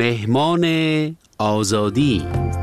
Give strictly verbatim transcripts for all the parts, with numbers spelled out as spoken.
مهمان آزادی.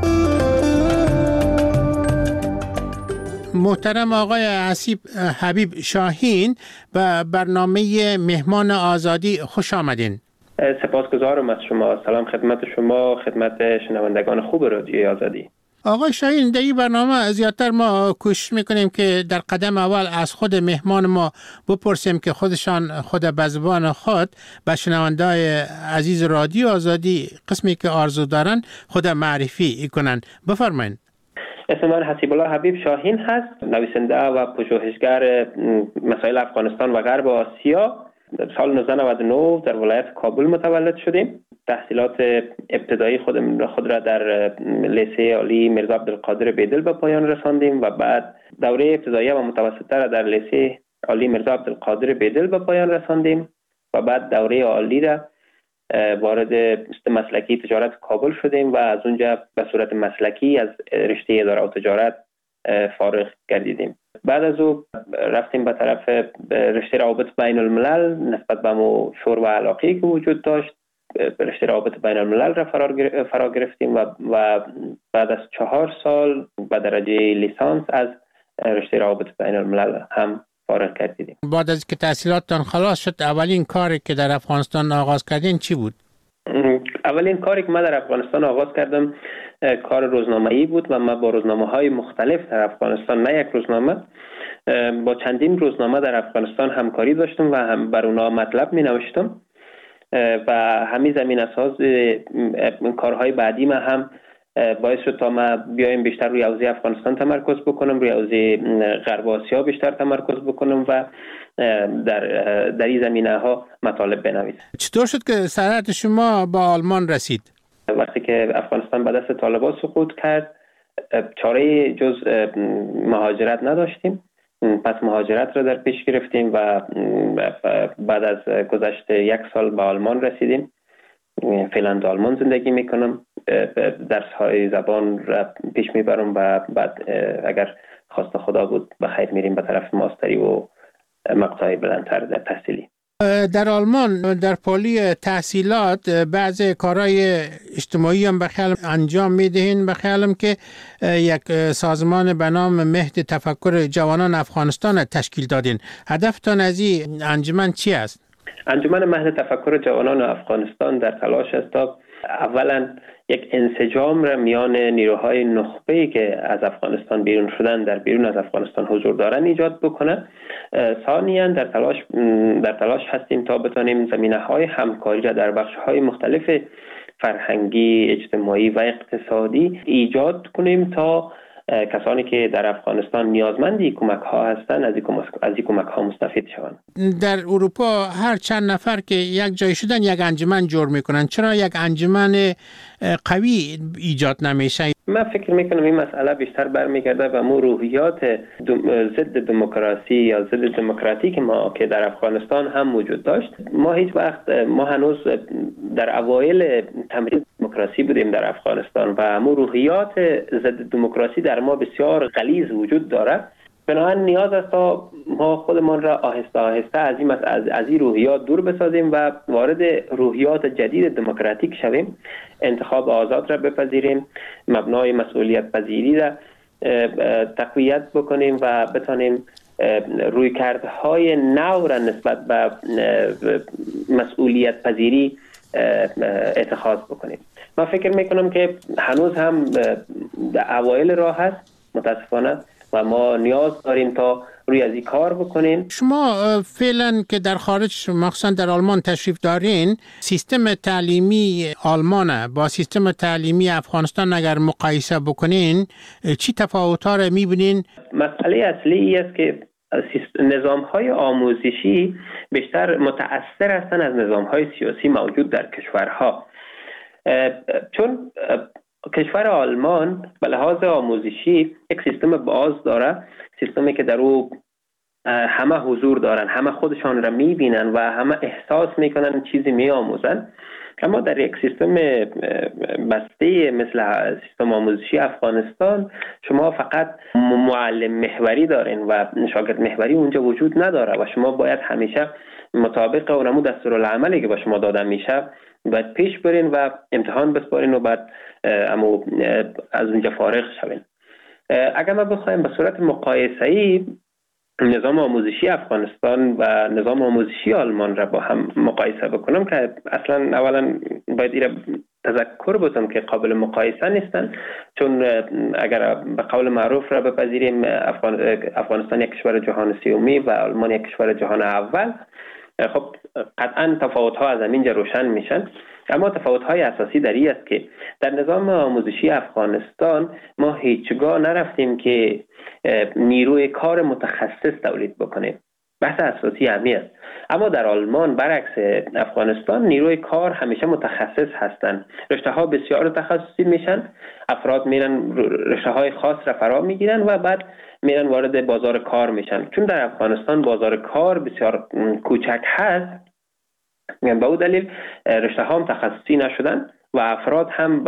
محترم آقای حسیب حبیب شاهین به برنامه مهمان آزادی خوش آمدین. سپاسگزارم از شما. سلام خدمت شما، خدمت شنوندگان خوب رادیوی آزادی. آقای شاهین، در این برنامه زیادتر ما کوشش میکنیم که در قدم اول از خود مهمان ما بپرسیم که خودشان خود به زبان خود به شنونده‌های عزیز رادیو آزادی قسمی که آرزو دارن خود معرفی کنن. بفرمایید. اسم من حسیب الله حبیب شاهین هست، نویسنده و پژوهشگر مسائل افغانستان و غرب آسیا. در سال نوزده نود و نه در ولایت کابل متولد شدیم. تحصیلات ابتدایی خود خود را در لیسه عالی میرزا عبدالقادر بیدل به پایان رساندیم و بعد دوره ابتدایی و متوسطه را در لیسه عالی میرزا عبدالقادر بیدل به پایان رساندیم و بعد دوره عالی را وارد مسلکی تجارت کابل شدیم و از اونجا به صورت مسلکی از رشته اداره و تجارت فارغ گردیدیم. بعد از او رفتیم به طرف رشته روابط بین الملل. نسبت به مو شور و علاقه‌ای که وجود داشت رشته روابط بین الملل را فرا گرفتیم و, و بعد از چهار سال به درجه لیسانس از رشته روابط بین الملل هم فارغ گردیدیم. بعد از که تحصیلاتتان خلاص شد اولین کاری که در افغانستان آغاز کردین چی بود؟ اولین کاری که من در افغانستان آغاز کردم کار روزنامه‌ای بود و من با روزنامه‌های مختلف در افغانستان، نه یک روزنامه، با چندین روزنامه در افغانستان همکاری داشتم و هم بر اونها مطلب می نوشتم و همین زمین اساس کارهای بعدی من هم باعث شد تا ما بیایم بیشتر روی حوزه افغانستان تمرکز بکنم، روی حوزه غرب آسیا بیشتر تمرکز بکنم و در در این زمینه‌ها مطالب بنویسم. چطور شد که سرعت شما با آلمان رسید؟ وقتی که افغانستان به دست طالبان سقوط کرد چاره جز مهاجرت نداشتیم. پس مهاجرت را در پیش گرفتیم و بعد از گذشت یک سال به آلمان رسیدیم. فعلا در آلمان زندگی میکنم، درس های زبان را پیش میبرم و بعد اگر خواست خدا بود به خیر میریم به طرف ماستری و مقطع بلندتر در تحصیلی. در آلمان در پالی تحصیلات بعض کارهای اجتماعی هم به خیال انجام میدهین. به خیالم که یک سازمان به نام مهد تفکر جوانان افغانستان تشکیل دادین. هدفتان از این انجمن چی است؟ انجمن مهد تفکر جوانان افغانستان در تلاش است تا اولا یک انسجام را میان نیروهای نخبه‌ای که از افغانستان بیرون شدن در بیرون از افغانستان حضور دارند ایجاد بکنه. ثانیاً در تلاش در تلاش هستیم تا بتانیم زمینه‌های همکاری را در بخش‌های مختلف فرهنگی، اجتماعی و اقتصادی ایجاد کنیم تا کسانی که در افغانستان نیازمندی کمک ها هستند از این کمک ها مستفید شوند. در اروپا هر چند نفر که یک جای شدن یک انجمن جور میکنن، چرا یک انجمن قوی ایجاد نمیشه؟ من فکر میکنم این مسئله بیشتر برمیگرده به مو روحیات ضد دموکراسی یا ضد دموکراتیک ما که در افغانستان هم موجود داشت. ما هیچ وقت ما هنوز در اوایل تمرین دموکراسی بودیم در افغانستان و همون روحیات ضد دموکراسی در ما بسیار غلیظ وجود داره. بنابراین نیاز است تا ما خودمان را آهسته آهسته از این از از این روحیات دور بسازیم و وارد روحیات جدید دموکراتیک شویم. انتخاب آزاد را بپذیریم، مبنای مسئولیت پذیری را تقویت بکنیم و بتانیم رویکردهای نو را نسبت به مسئولیت پذیری اتخاذ بکنیم. من فکر میکنم که هنوز هم در اوایل راه هست متاسفانه و ما نیاز داریم تا روی از این کار بکنیم. شما فعلا که در خارج مخصوصا در آلمان تشریف دارین، سیستم تعلیمی آلمان با سیستم تعلیمی افغانستان اگر مقایسه بکنین چی تفاوت‌ها را می‌بینین؟ مسئله اصلی است که نظام‌های آموزشی بیشتر متأثر هستند از نظام‌های سیاسی موجود در کشورها. چون کشور آلمان به لحاظ آموزشی یک سیستم باز داره، سیستمی که در او همه حضور دارن، همه خودشان را میبینن و همه احساس میکنن چیزی میآموزن. اما در یک سیستم بسته مثل سیستم آموزشی افغانستان شما فقط معلم محوری دارین و شاگرد محوری اونجا وجود نداره و شما باید همیشه مطابق اونمو دستورالعملی که با شما داده میشه باید پیش برین و امتحان بسپارین و بعد اما از اونجا فارغ شوین. اگر ما بخوایم به صورت مقایسه‌ای نظام آموزشی افغانستان و نظام آموزشی آلمان را با هم مقایسه بکنم که اصلا اولا باید ایره تذکر بودم که قابل مقایسه نیستن، چون اگر به قول معروف را بپذیریم افغان... افغانستان یک کشور جهان سومی و آلمان یک کشور جهان اول، خب قطعا تفاوت ها از همینجا روشن میشن. اما تفاوت های اساسی در این است که در نظام آموزشی افغانستان ما هیچگاه نرفتیم که نیروی کار متخصص تولید بکنیم. بحث اساسی همین است. اما در آلمان برعکس افغانستان نیروی کار همیشه متخصص هستند. رشته ها بسیار تخصصی میشن، افراد میرن رشته های خاص را فرا میگیرن و بعد میرن وارد بازار کار میشن. چون در افغانستان بازار کار بسیار کوچک هست، به او دلیل رشته ها هم تخصصی نشدن و افراد هم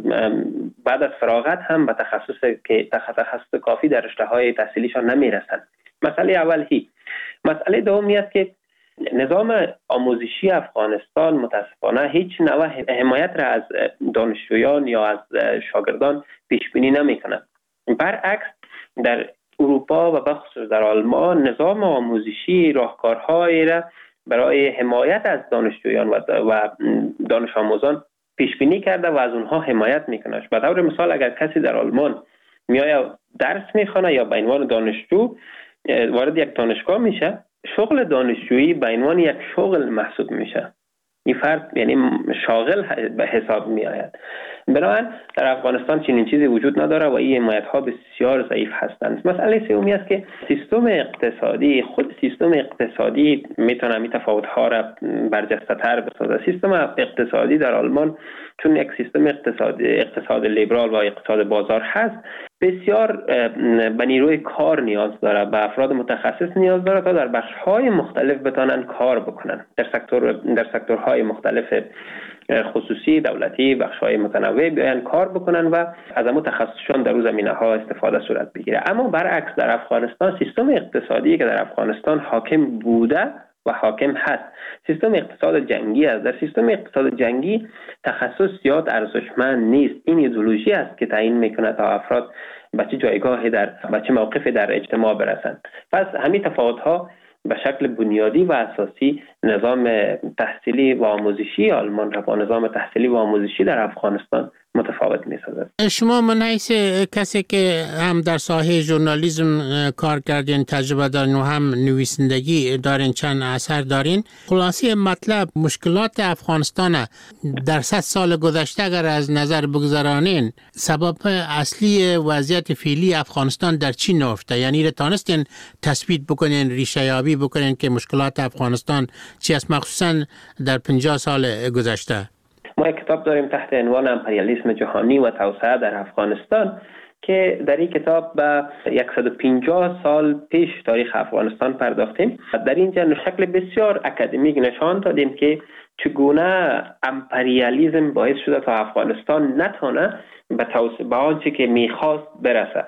بعد از فراغت هم به تخصص که تخصص کافی در رشته های تحصیلیشان نمیرسند. مسئله اول هی. مسئله دومی است که نظام آموزشی افغانستان متاسفانه هیچ نوع حمایت را از دانشجویان یا از شاگردان پیش بینی نمی‌کند. برعکس در اروپا و بخصوص در آلمان نظام آموزشی راهکارهایی را برای حمایت از دانشجویان و دانش آموزان پیش بینی کرده و از اونها حمایت میکنه. به طور مثال اگر کسی در آلمان میآید درس میخونه یا به عنوان دانشجو وارد یک دانشگاه میشه، شغل دانشجویی به عنوان یک شغل محسوب میشه. این فرد یعنی شاغل به حساب می آید. بنابراین در افغانستان چنین چیزی وجود نداره و این حمایت ها بسیار ضعیف هستند. مسئله سومی است که سیستم اقتصادی، خود سیستم اقتصادی میتونه می تفاوت ها را برجسته تر بسازه. سیستم اقتصادی در آلمان چون یک سیستم اقتصادی اقتصاد لیبرال و اقتصاد بازار هست، بسیار به نیروی کار نیاز داره، به افراد متخصص نیاز داره تا در بخش‌های مختلف بتونن کار بکنن. در سکتور در سکتورهای مختلف خصوصی، دولتی، بخش‌های متنوع بیان کار بکنن و از همون تخصصشون در اون زمینه‌ها استفاده صورت بگیره. اما برعکس در افغانستان سیستم اقتصادی که در افغانستان حاکم بوده و حاکم هست سیستم اقتصاد جنگی است. در سیستم اقتصاد جنگی تخصص زیاد ارزشمند نیست. این ایدئولوژی است که تعیین میکنه تا افراد به چه جایگاهی در به چه موقفی در اجتماع برسند. پس همین تفاوت‌ها به شکل بنیادی و اساسی نظام تحصیلی و آموزشی آلمان را با نظام تحصیلی و آموزشی در افغانستان متفاوت می‌سازد. شما من حیث کسی که هم در ساحه ژورنالیسم کار کردین، تجربه دارین و هم نویسندگی دارین، چند اثر دارین، خلاصه مطلب مشکلات افغانستان در صد سال گذشته اگر از نظر بگذارانین، سبب اصلی وضعیت فعلی افغانستان در چی نهفته؟ یعنی را تانستین تثبیت بکنین، ریشه یابی بکنین که مشکلات افغانستان چی است، مخصوصا در پنجاه سال گذشته؟ ما یک کتاب داریم تحت عنوان امپریالیسم جهانی و توسعه در افغانستان که در این کتاب به صد و پنجاه سال پیش تاریخ افغانستان پرداختیم. در اینجا شکل بسیار اکادمیک نشان دادیم که چگونه امپریالیسم باعث شده تا افغانستان نتونه به توسعه به آنچه که میخواست برسه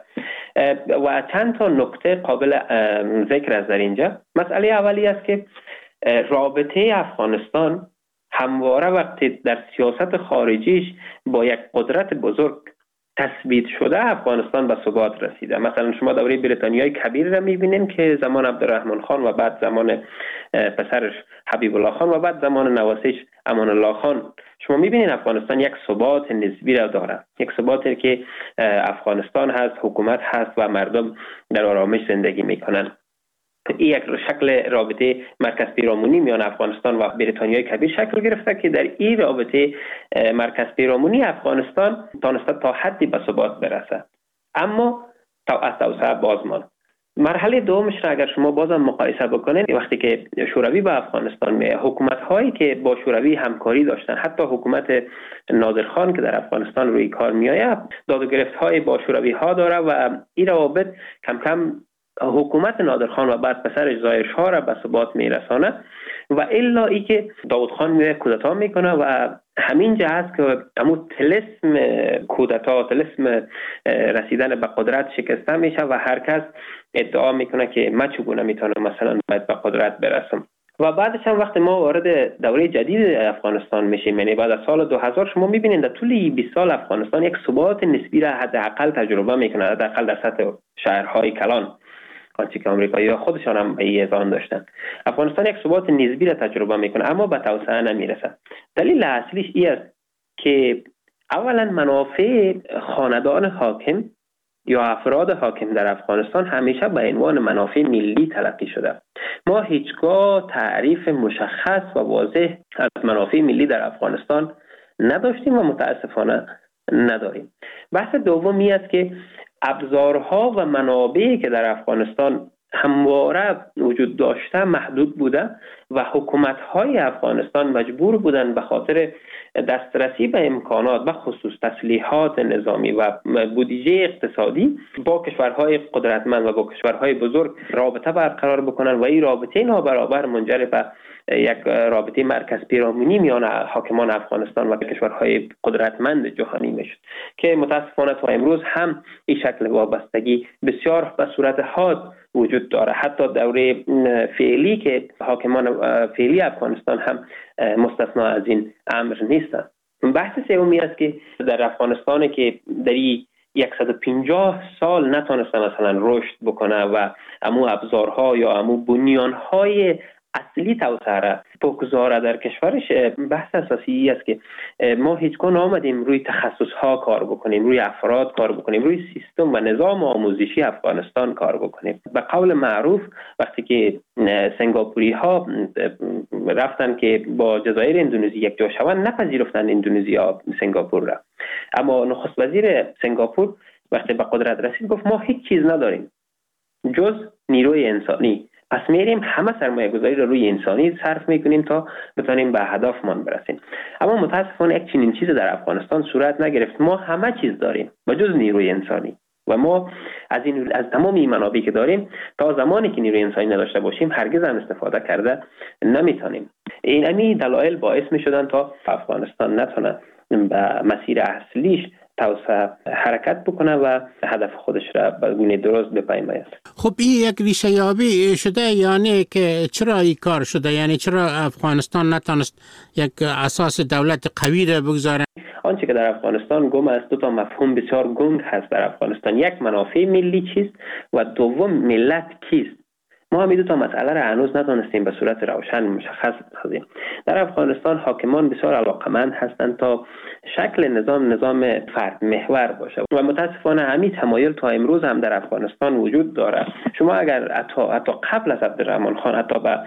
و چند تا نکته قابل ذکر است در اینجا. مسئله اولی است که رابطه افغانستان همواره وقتی در سیاست خارجیش با یک قدرت بزرگ تثبیت شده، افغانستان به ثبات رسیده. مثلا شما دوره بریتانیای کبیر را میبینین که زمان عبدالرحمن خان و بعد زمان پسرش حبیب الله خان و بعد زمان نواسیش امان الله خان، شما میبینین افغانستان یک ثبات نسبی را داره، یک ثباتی که افغانستان هست، حکومت هست و مردم در آرامش زندگی میکنن. این یک شکل رابطه مرکز پیرامونی میان افغانستان و بریتانیای کبیر شکل گرفته که در این رابطه مرکز پیرامونی افغانستان تانسته تا حدی به ثبات برسه، اما تا از توسعه باز ماند. مرحله دومش را اگر شما بازم مقایسه بکنید، وقتی که شوروی به افغانستان میاد، حکومت هایی که با شوروی همکاری داشتن، حتی حکومت نادرخان که در افغانستان روی کار میآید، داد و گرفت های با شوروی ها داره و این روابط کم کم حکومت نادرخان و بعد پسرش ظاهر شاه را به ثبات میرسانه و الا ای که داود خان میره کودتا میکنه و همین جا هست که همون طلسم کودتا، طلسم رسیدن به قدرت شکسته میشه و هر کس ادعا میکنه که من چگونه میتونم مثلا باید به قدرت برسم و بعدش هم وقتی ما وارد دوره جدید افغانستان میشیم، یعنی بعد از سال دو هزار، شما میبینید در طول بیست سال افغانستان یک ثبات نسبی را حداقل تجربه میکنه، حداقل در سطح شهرهای کلان، آنچه که آمریکایی‌ها خودشان هم به این اذعان داشتن. افغانستان یک ثبات نسبی را تجربه میکنه اما به توسعه نمیرسه. دلیل اصلیش این است که اولا منافع خاندان حاکم یا افراد حاکم در افغانستان همیشه به عنوان منافع ملی تلقی شده. ما هیچگاه تعریف مشخص و واضح از منافع ملی در افغانستان نداشتیم و متاسفانه نداریم. بحث دومی است که ابزارها و منابعی که در افغانستان همواره وجود داشته محدود بوده و حکومت‌های افغانستان مجبور بودند به خاطر دسترسی به امکانات و خصوص تسلیحات نظامی و بودجه اقتصادی با کشورهای قدرتمند و با کشورهای بزرگ رابطه برقرار بکنند و این رابطه نابرابر منجر به یک رابطه مرکز پیرامونی میان حاکمان افغانستان و کشورهای قدرتمند جهانی میشد که متاسفانه تا امروز هم این شکل وابستگی بسیار به صورت حاد وجود داره. حتی دوره فعلی که حاکمان فعلی افغانستان هم مستثنا از این امر نیستند. بحث سومی است که در افغانستان که در صد و پنجاه سال نتونسته مثلا رشد بکنه و امو ابزارها یا امو بنیانهای اصلی توسعه را بگذاره در کشورش، بحث اساسی است که ما هیچگاه نآمدیم روی تخصصها کار بکنیم، روی افراد کار بکنیم، روی سیستم و نظام آموزشی افغانستان کار بکنیم. به قول معروف وقتی که سنگاپوری ها رفتن که با جزایر اندونزی یک جا شوند، نپذیرفتن اندونزیا سنگاپور را، اما نخست وزیر سنگاپور وقتی به قدرت رسید گفت ما هیچ چیز نداریم جز نیروی انسانی، پس میریم همه سرمایه گذاری رو روی انسانی صرف میکنیم تا بتونیم به هدفمان برسیم. اما متاسفانه یک چنین چیز در افغانستان صورت نگرفت. ما همه چیز داریم و جز نیروی انسانی و ما از این از تمام این منابعی که داریم تا زمانی که نیروی انسانی نداشته باشیم هرگز هم استفاده کرده نمیتونیم. این امی دلایل باعث میشدن تا افغانستان نتونه به مسیر اصلیش توسعه حرکت بکنه و هدف خودش را به گونه درست بپیماید. خب این یک ریشه یابی شده، یعنی که چرا این کار شده؟ یعنی چرا افغانستان نتونست یک اساس دولت قوی را بگذاره؟ آنچه که در افغانستان گم است، دو تا مفهوم بسیار گنگ هست در افغانستان. یک، منافع ملی چیست و دوم ملت کیست. ما هم این دو تا مسئله را هنوز نتونستیم به صورت روشن مشخص بسازیم. در افغانستان حاکمان بسیار علاقمند هستند تا شکل نظام نظام فرد محور باشه و متاسفانه همین تمایل تا امروز هم در افغانستان وجود داره. شما اگر حتی, حتی قبل از عبدالرحمن خان حتی به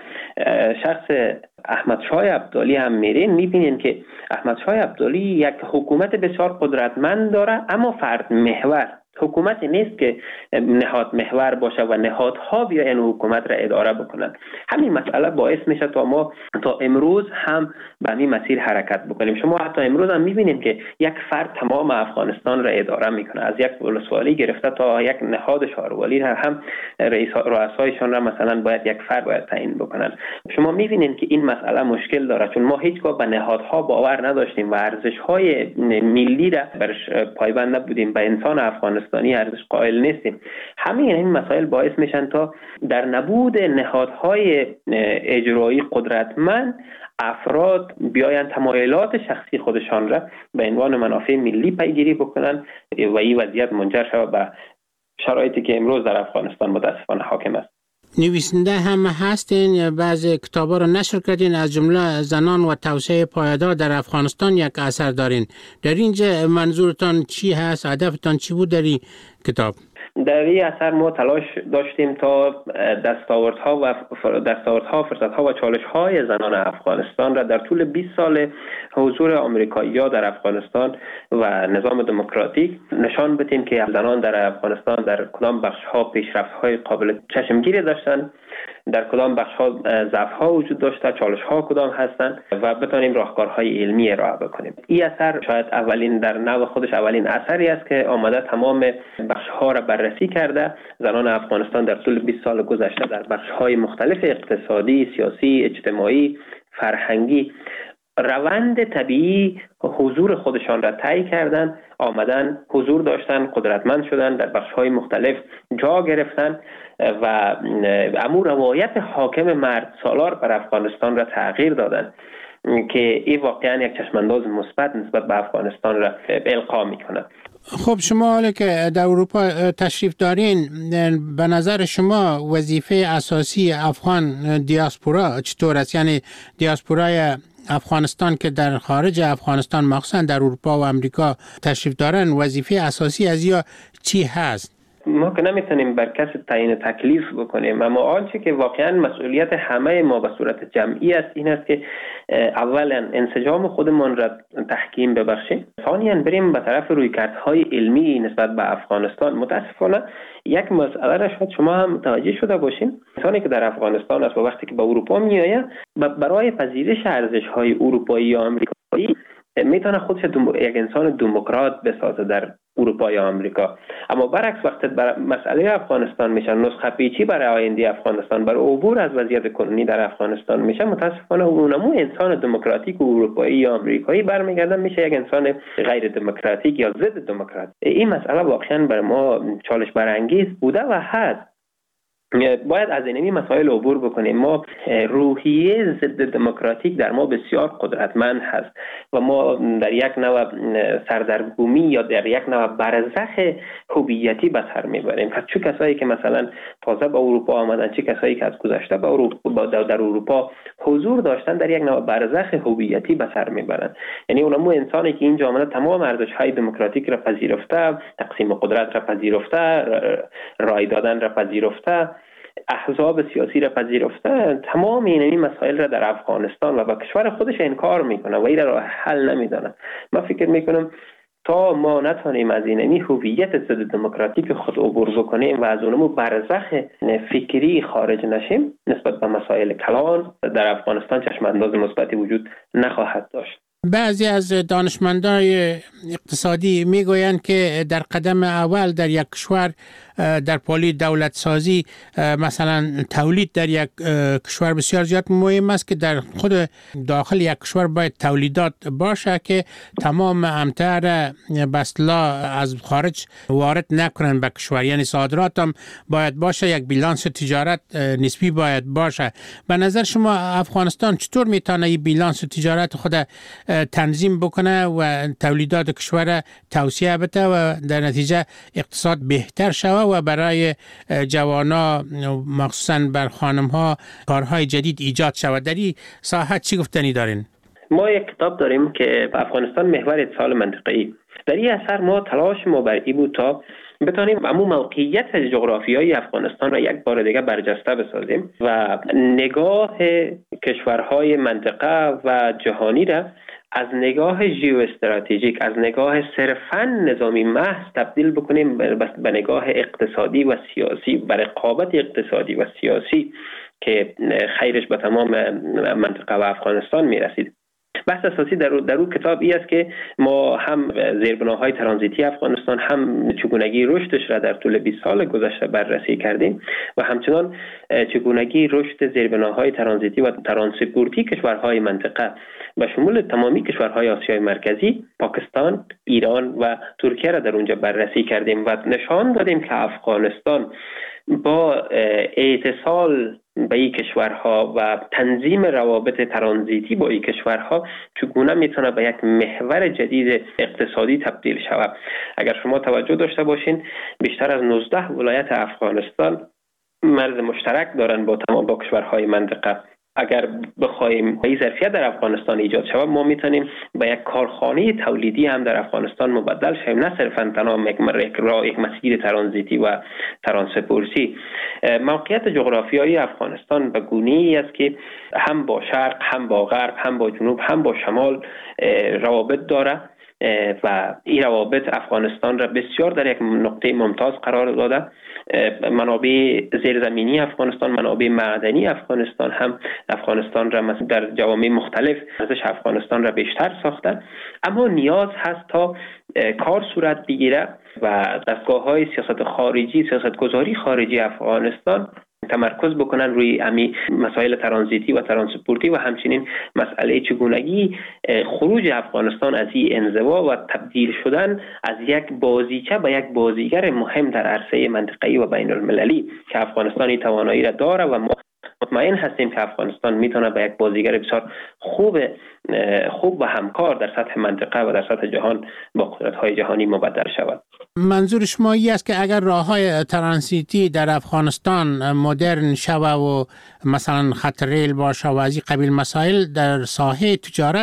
شخص احمد شاه ابدالی هم میرین، میبینین که احمد شاه ابدالی یک حکومت بسیار قدرتمند داره اما فرد محور. حکومتی نیست که نهاد محور باشه و نهادها بیاین حکومت را اداره بکنن. همین مسئله باعث میشه تا ما تا امروز هم به همین مسیر حرکت بکنیم. شما حتی امروز هم میبینید که یک فرد تمام افغانستان را اداره میکنه، از یک ولسوالی گرفته تا یک نهاد شارولی هم رئیس رؤسایشان را مثلا باید یک فرد باید تعیین بکنن. شما میبینید که این مسئله مشکل داره، چون ما هیچگاه به نهادها باور نداشتیم و ارزش‌های ملی را برش پایبند نبودیم، به انسان افغانستان ارزش قائل نیستیم. همین این مسائل باعث میشن تا در نبود نهادهای اجرایی قدرتمند افراد بیاین تمایلات شخصی خودشان را به عنوان منافع ملی پیگیری بکنن و این وضعیت منجر شود به شرایطی که امروز در افغانستان متاسفانه حاکم است. نویسنده هم هستین، بعضی کتابا رو نشر کردین، از جمله زنان و توسعه پایدار در افغانستان یک اثر دارین. در اینجا منظورتان چی هست؟ هدفتان چی بود در این کتاب؟ در این اثر ما تلاش داشتیم تا دستاوردها و دستاوردها، فرصتها و چالش‌های زنان افغانستان را در طول بیست سال حضور آمریکایی‌ها در افغانستان و نظام دموکراتیک نشان بدیم که زنان در افغانستان در کدام بخش‌ها پیشرفت‌های قابل چشمگیری داشتند، در کدام بخش‌ها ضعف‌ها وجود داشته، چالش‌ها کدام هستند و بتونیم راهکارهای علمی ارائه بکنیم. این اثر شاید اولین در نوع خودش اولین اثری است که آمده تمام بخش‌ها را بررسی کرده. زنان افغانستان در طول بیست سال گذشته در بخش‌های مختلف اقتصادی، سیاسی، اجتماعی، فرهنگی روند طبیعی حضور خودشان را طی کردن، آمدن حضور داشتن، قدرتمند شدن، در بخش‌های مختلف جا گرفتن و امور روایت حاکم مرد سالار بر افغانستان را تغییر دادن که این واقعا یک چشمانداز مثبت نسبت به افغانستان را القا میکنه. خب شما حالا که در اروپا تشریف دارین، به نظر شما وظیفه اساسی افغان دیاسپورا چطور است؟ یعنی دیاسپورای افغانستان که در خارج افغانستان مخصوصا در اروپا و امریکا تشریف دارن، وظیفه اساسی از یا چی هست؟ ما که نمیتونیم بر کسی تعیین تکلیف بکنیم، اما آنچه که واقعا مسئولیت همه ما به صورت جمعی است این است که اولا انسجام خودمان را تحکیم ببخشیم، ثانیاً بریم به طرف رویکردهای علمی نسبت به افغانستان. متاسفانه یک مسئله را شاید شما هم متوجه شده باشین، انسانی که در افغانستان است و وقتی که به اروپا میآید برای پذیرش ارزش‌های اروپایی یا آمریکایی میتونه خودش یک انسان دموکرات بسازه در اروپا یا آمریکا، اما برعکس وقتی بر مسئله افغانستان میشه، نسخه پیچی برای آینده افغانستان، برای عبور از وضعیت کنونی در افغانستان میشه، متاسفانه اونمو انسان دموکراتیک و اروپایی یا آمریکایی برمیگرده میشه یک انسان غیر دموکراتیک یا ضد دموکرات. این مسئله واقعا بر ما چالش برانگیز بوده و هست. باید از اینمی مسائل عبور بکنیم. ما روحیه ضد دموکراتیک در ما بسیار قدرتمند هست و ما در یک نوع سردرگمی یا در یک نوع برزخ هویتی به سر میبریم. پس چه کسایی که مثلا تازه به اروپا آمدن، چه کسایی که از گذشته به اروپا در اروپا حضور داشتن، در یک نوع برزخ هویتی به سر میبرن. یعنی اونمو انسانی که اینجا آمده تمام ارزش‌های دموکراتیک را پذیرفته، تقسیم قدرت را پذیرفته، رای دادن را پذیرفته، احزاب سیاسی را پذیرفته، تمام این مسائل را در افغانستان و با کشور خودش انکار میکنه و این را حل نمیدانه. من فکر میکنم تا ما نتونیم از اینمی هویت ضد دموکراتیک خود عبور بکنیم و از اونمو برزخ فکری خارج نشیم، نسبت به مسائل کلان در افغانستان چشمانداز مثبتی وجود نخواهد داشت. بعضی از دانشمندان اقتصادی میگویند که در قدم اول در یک کشور در پالی دولت سازی مثلا تولید در یک کشور بسیار زیاد مهم است که در خود داخل یک کشور باید تولیدات باشه که تمام امتر به اصطلاح از خارج وارد نکنن به کشور، یعنی صادرات هم باید باشه، یک بیلانس تجارت نسبی باید باشه. به نظر شما افغانستان چطور میتونه این بیلانس تجارت خود تنظیم بکنه و تولیدات کشور توسعه بده و در نتیجه اقتصاد بهتر شود و برای جوانا مخصوصا بر خانم‌ها کارهای جدید ایجاد شود؟ در این ساحه چی گفتنی دارین؟ ما یک کتاب داریم که افغانستان محور اتصال منطقه‌ای. در این اثر ما تلاش ما بر این بود تا بتانیم امو موقعیت جغرافیایی افغانستان را یک بار دیگه برجسته بسازیم و نگاه کشورهای منطقه و جهانی را از نگاه ژئواستراتژیک، از نگاه صرفاً نظامی محض تبدیل بکنیم به نگاه اقتصادی و سیاسی، به رقابت اقتصادی و سیاسی که خیرش به تمام منطقه و افغانستان میرسید. بحث اساسی در در اون کتاب ای است که ما هم زیربناهای ترانزیتی افغانستان، هم چگونگی رشدش را در طول بیست سال گذشته بررسی کردیم و همچنان چگونگی رشد زیربناهای ترانزیتی و ترانسپورتی کشورهای منطقه به شمول تمامی کشورهای آسیای مرکزی، پاکستان، ایران و ترکیه را در اونجا بررسی کردیم و نشان دادیم که افغانستان با اتصال به این کشورها و تنظیم روابط ترانزیتی با این کشورها چگونه میتونه به یک محور جدید اقتصادی تبدیل شود. اگر شما توجه داشته باشین، بیشتر از نوزده ولایت افغانستان مرز مشترک دارن با تمام با کشورهای منطقه. اگر بخوایم این ظرفیت در افغانستان ایجاد شود، ما میتونیم به یک کارخانه تولیدی هم در افغانستان مبدل شویم، نه صرفاً تنها یک راه، یک مسیر ترانزیتی و ترانسپورتی. موقعیت جغرافیایی افغانستان به گونه‌ای است که هم با شرق، هم با غرب، هم با جنوب، هم با شمال روابط داره و این روابط افغانستان را بسیار در یک نقطه ممتاز قرار داده. منابع زیرزمینی افغانستان، منابع معدنی افغانستان هم افغانستان را در جوامع مختلف ارزش افغانستان را بیشتر ساخته، اما نیاز هست تا کار صورت بگیره و دستگاه‌های سیاست خارجی، سیاست‌گذاری خارجی افغانستان تمرکز بکنن روی امی مسائل ترانزیتی و ترانسپورتی و همچنین مسئله چگونگی خروج افغانستان از این انزوا و تبدیل شدن از یک بازیچه به یک بازیگر مهم در عرصه منطقه‌ای و بین المللی که افغانستان توانایی را داره و ما مطمئن هستیم که افغانستان میتونه به یک بازیگر بسیار خوب خوب و همکار در سطح منطقه و در سطح جهان با قدرت‌های جهانی مبدل شود. منظور شما این است که اگر راه‌های ترانزیتی در افغانستان مدرن شود و مثلا خط ریل باشه و از این قبیل مسائل در ساحه تجارت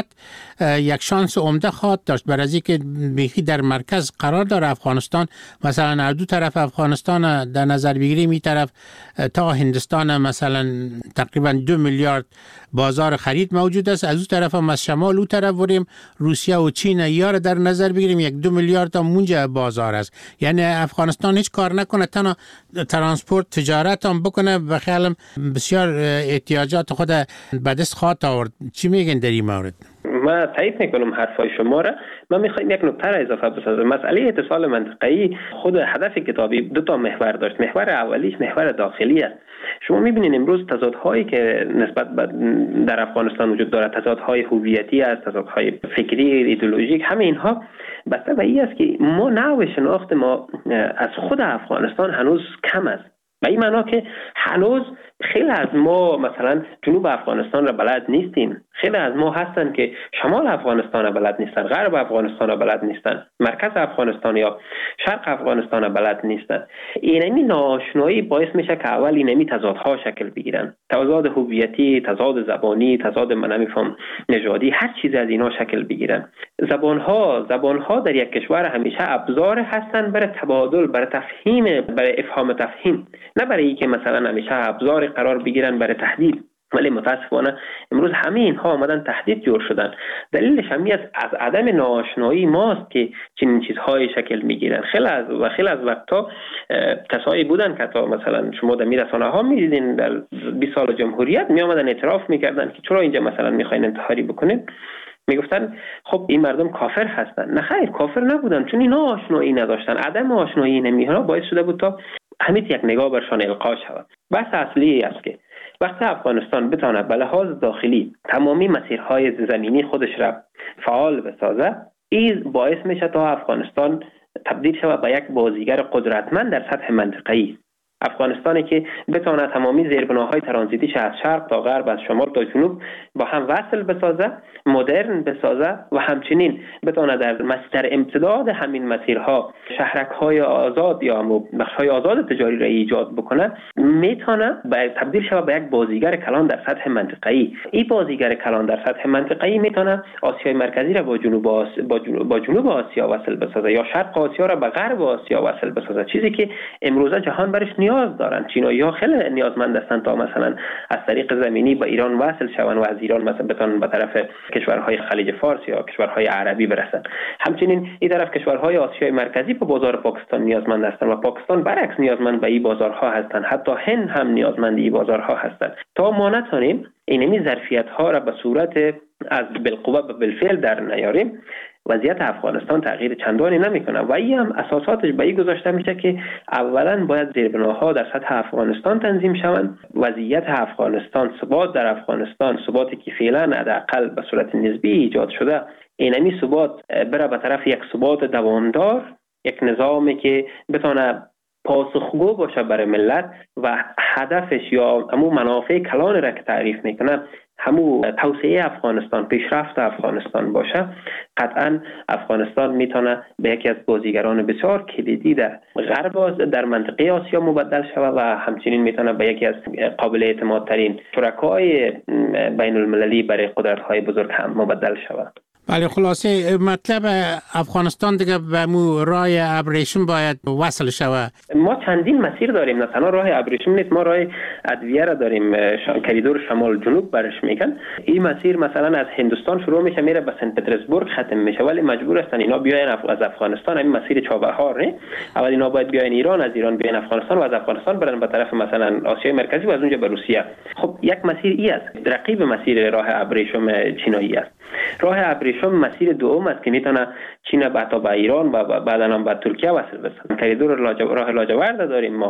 یک شانس عمده خواهد داشت، برای از اینکه بیخی در مرکز قرار داره افغانستان. مثلا از دو طرف افغانستان در نظر بگیریم، این طرف تا هندستان مثلا تقریبا دو میلیارد بازار خرید موجود است، از اون طرف هم از شمال اون طرف بریم روسیه و چین یا در نظر بگیریم یک دو میلیارد تا اونجا بازار است. یعنی افغانستان هیچ کار نکنه تنها ترانسپورت تجارت هم بکنه، بخیالم بسیار احتیاجات خود به دست خواهد آورد. چی میگن در این مورد؟ ما تایید میکنم حرفای شما را. من میخوایم یک نکته را اضافه بسازم. مسئله اتصال منطقه‌ای خود هدف کتابی دو تا محور داشت. محور اولیش محور داخلی است. شما میبینید امروز تضادهایی که نسبت در افغانستان وجود دارد، تضادهای هویتی است، تضادهای فکری، ایدئولوژیک، همه اینها بسته به این است که ما نوع شناخت ما از خود افغانستان هنوز کم است. به این معنا که هنوز خیلی از ما مثلا جنوب افغانستان را بلد نیستیم، خیلی از ما هستن که شمال افغانستان را بلد نیستن، غرب افغانستان را بلد نیستن، مرکز افغانستان یا شرق افغانستان را بلد نیستن. اینمی ناآشنایی باعث میشه که اول اینمی تضادها شکل بگیرن، تضاد هویتی، تضاد زبانی، تضاد من نمیفهم نژادی، هر چیز از اینا شکل بگیرن. زبانها زبانها در یک کشور همیشه ابزار هستن برای تبادل، برای تفهیم، برای افهام تفهیم، نه برای اینکه مثلا همیشه ابزار قرار بگیرن برای تهدید. ولی متاسفانه امروز همه اینها آمدن تهدید جور شدن. دلیلش همین است از عدم ناآشنایی ماست که چنین چیزهای شکل میگیرن. خیلی از و خیلی از وقتا کسایی بودن که تا مثلا شما در رسانه ها میدیدین در بیست سال جمهوریت می آمدن اعتراف میکردن که چرا اینجا مثلا میخواین انتحاری بکنین، میگفتن خب این مردم کافر هستن. نه خیر، کافر نبودن، چون اینا آشنایی نداشتن. عدم آشنایی نمیها باعث شده بود تا همین یک نگاه برشان القا شود. بحث اصلی است که وقتی افغانستان بتونه به لحاظ داخلی تمامی مسیرهای زمینی خودش را فعال بسازه، این باعث میشه تا افغانستان تبدیل شود به یک بازیگر قدرتمند در سطح منطقه‌ای. افغانستانی که بتونه تمامی زیربناهای ترانزیتیش از شرق تا غرب، از شمال تا جنوب با هم وصل بسازه، مدرن بسازه و همچنین بتونه در مسیر امتداد همین مسیرها شهرک‌های آزاد یا بخش‌های آزاد تجاری را ایجاد بکنه، میتونه به تبدیل شود به یک بازیگر کلان در سطح منطقه‌ای. این بازیگر کلان در سطح منطقه‌ای میتونه آسیای مرکزی را با جنوب آسیا با جنوب, با جنوب آسیا وصل بسازه یا شرق آسیا را به غرب آسیا وصل بسازه، چیزی که امروزه جهان برش نیاز دارن. چینایی‌ها خیلی نیازمند هستند تا مثلا از طریق زمینی با ایران وصل شوند و از ایران مثلا بتونن به طرف کشورهای خلیج فارس یا کشورهای عربی برسن. همچنین این طرف کشورهای آسیای مرکزی به بازار پاکستان نیازمند هستند و پاکستان برعکس نیازمند به این بازارها هستند. حتی هند هم نیازمند این بازارها هستند. تا ما نتونیم اینمی ظرفیت‌ها را به صورت از بالقوه به بالفعل در نیاریم، وضعیت افغانستان تغییر چندانی نمیکنه و این هم اساساتش به این گذاشته میشه که اولا باید زیربناها در سطح افغانستان تنظیم شوند، وضعیت افغانستان، ثبات در افغانستان، ثباتی که فعلا حداقل به صورت نسبی ایجاد شده، اینمی ثبات بره به طرف یک ثبات دوامدار، یک نظامی که بتونه پاسخگو باشه برای ملت و هدفش یا همون منافع کلان را که تعریف میکنه همون توسعه افغانستان، پیشرفت افغانستان باشه، قطعا افغانستان میتونه به یکی از بازیگران بسیار کلیدی در غرب در منطقه آسیا مبدل شود و همچنین میتونه به یکی از قابل اعتماد ترین شرکای بین المللی برای قدرت های بزرگ هم مبدل شود. بله، خلاصه مطلب افغانستان دیگه به مو راه ابریشم باید وصل شود. ما چندین مسیر داریم، نه تنها راه ابریشم نیست، ما راه ادویه را داریم، کریدور شمال جنوب برش میگن. این مسیر مثلا از هندوستان شروع میشه میره به سنت پترزبورگ ختم میشه، ولی مجبور هستن اینا بیاین از افغانستان. این مسیر چابهار نه، اول اینا باید بیاین ایران، از ایران بیاین افغانستان و از افغانستان برن به طرف مثلا آسیای مرکزی و از اونجا به روسیه. خب یک مسیر ای است، رقیب مسیر راه ابریشم چینایی است. راه ابریشم مسیر دوم است که میتونه چین به تا به ایران و بعدا هم به ترکیه وصل بشه. کریدور راه لاجورد داریم ما.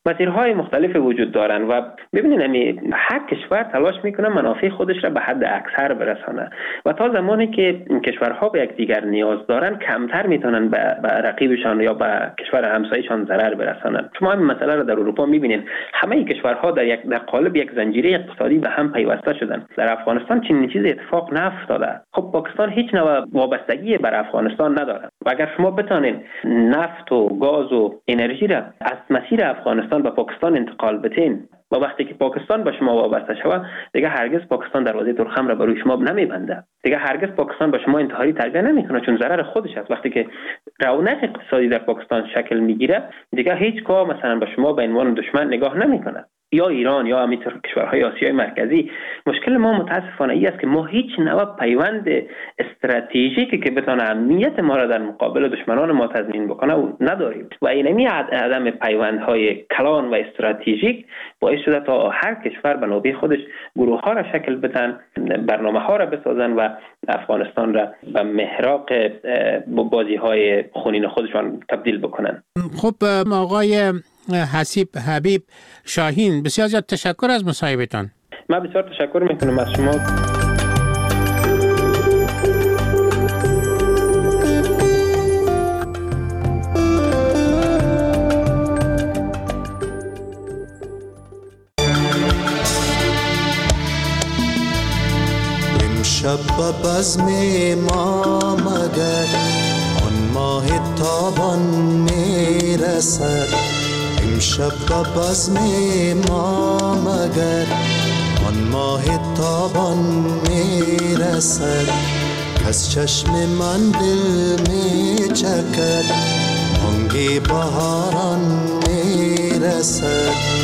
مسیرهای مختلف وجود دارن و ببینید امی هر کشور تلاش میکنه منافع خودش را به حد اکثر برسانه و تا زمانی که کشورها به یکدیگر نیاز دارن کمتر میتونن به رقیبشان یا به کشور همسایه‌شان ضرر برسانن. شما همین مسئله را در اروپا میبینید، همه کشورها در یک در قالب یک زنجیره اقتصادی به هم پیوسته شدن. در افغانستان چنین چیزی اتفاق نیفتاده. خب پاکستان هیچ نوع وابستگی بر افغانستان نداره و اگر شما بتونید نفت و گاز و انرژی را از مسیر افغانستان به پاکستان انتقال بدین و وقتی که پاکستان به شما وابسته شود دیگه هرگز پاکستان دروازه ترخم را برای شما نمیبنده. دیگه هرگز پاکستان به شما انتحاری تلقی نمیکنه چون ضرر خودش است. وقتی که رونق اقتصادی در پاکستان شکل میگیره دیگه هیچ گاه مثلا به شما به عنوان دشمن نگاه نمیکنه. یا ایران یا همینطور کشورهای آسیای مرکزی. مشکل ما متاسفانه ای است که ما هیچ نوع پیوند استراتژیکی که بتونه امنیت ما را در مقابل دشمنان ما تضمین بکنه و نداریم و اینمی عدم پیوندهای کلان و استراتژیک باعث شده تا هر کشور به نوبه خودش گروه ها را شکل بدن، برنامه ها را بسازن و افغانستان را به محراق بازی های خونین خودشان تبدیل بکنن. خب آقای حسیب حبیب شاهین، بسیار زیاد تشکر از مصاحبتان. من بسیار تشکر میکنم از شما. امشب به بزم ما مگر آن ماه تابان میرسد. امشب به بزم ما مگر آن ماه تابان میرسد. از چشم من دل میچکد بانگ بهاران میرسد.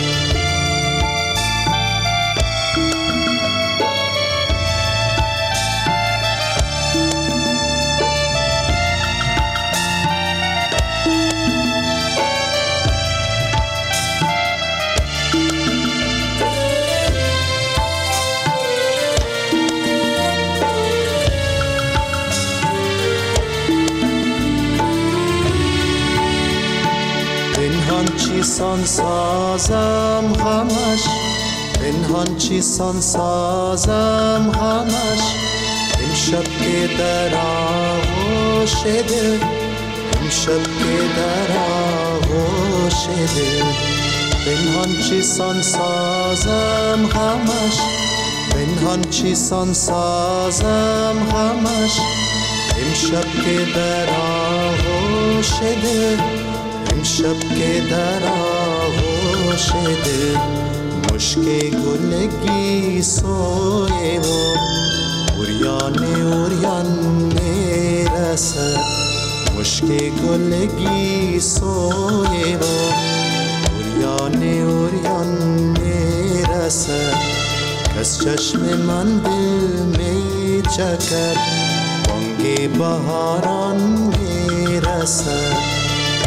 چیسان سازم غمش، پنهان چیسان سازم غمش. امشب که در آغوش دل، امشب که در آغوش دل. پنهان چیسان سازم غمش، پنهان چیسان سازم غمش. امشب که در آغوش دل، امشب که در آغوش دل. مشک گلگی سوی و اوریان اوریان میرسد. مشک گلگی سوی و اوریان اوریان میرسد. کس چشم من دل میچکد بانگ بهاران میرسد.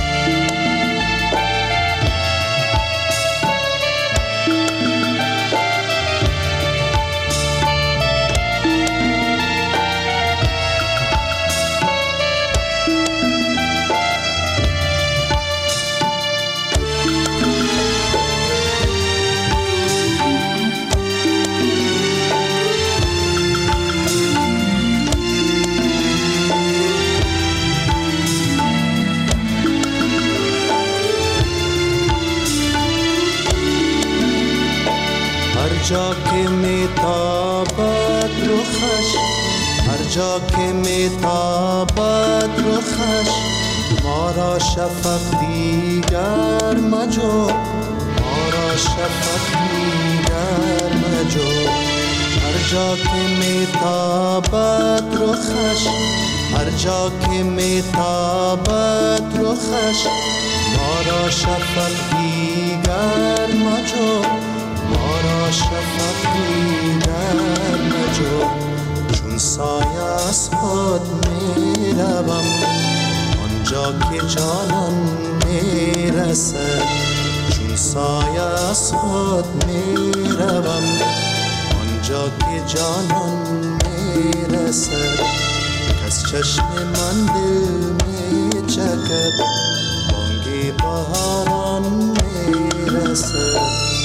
هر جا که میتابد رخش، هر جا که میتابد رخش. ما را شفق دیگر مجو، ما را شفق دیگر مجو. هر جا که میتابد رخش، هر جا که میتابد رخش. ما را شفق دیگر مجو، ما را شفق دیگر مجو. چون سایه از خود می روم آنجا که جانان می رسد. چون سایه از خود می روم آنجا که جانان می رسد. کس چشم من دل می چکد بانگ بهاران می میرسد